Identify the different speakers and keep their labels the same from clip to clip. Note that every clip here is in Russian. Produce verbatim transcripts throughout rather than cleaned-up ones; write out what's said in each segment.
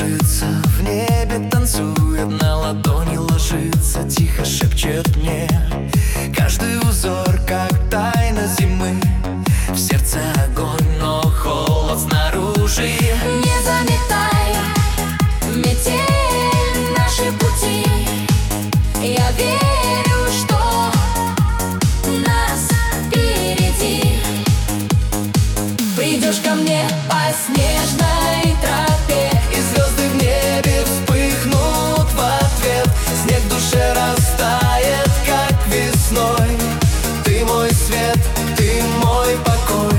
Speaker 1: кружится, в небе танцует, на ладони ложится, тихо шепчет мне. Каждый узор, как тайна зимы, в сердце огонь, но холод снаружи.
Speaker 2: Не заметай метель наши пути, я верю, что нас впереди. Придешь ко мне по снежной тропе,
Speaker 1: и звезды в небе вспыхнут в ответ. Снег в душе растает, как весной. Ты мой свет, ты мой покой.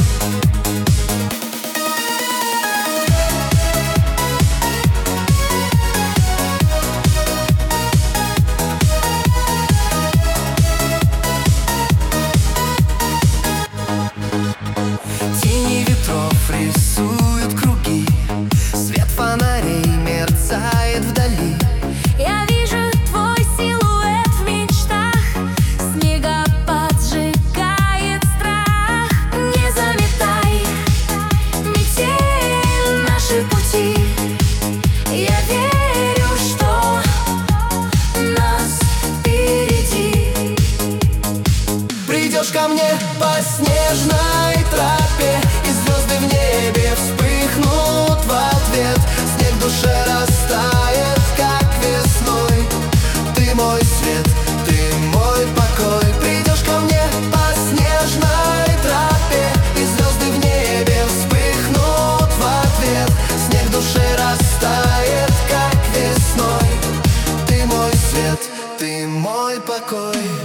Speaker 1: Тени ветров рисуют круги, свет фонарей мерцает вдали.
Speaker 2: я вижу твой силуэт в мечтах, снегопад сжигает страх. Не заметай метель наши пути, я верю, что нас впереди.
Speaker 1: Придешь ко мне по снежной тропе, и звезды в небе вспыхнут в ответ. Снег в душе растает, как весной. Ты мой свет, ты мой покой. Придешь ко мне по снежной тропе, и звезды в небе вспыхнут в ответ. Снег в душе растает, как весной. Ты мой свет, ты мой покой.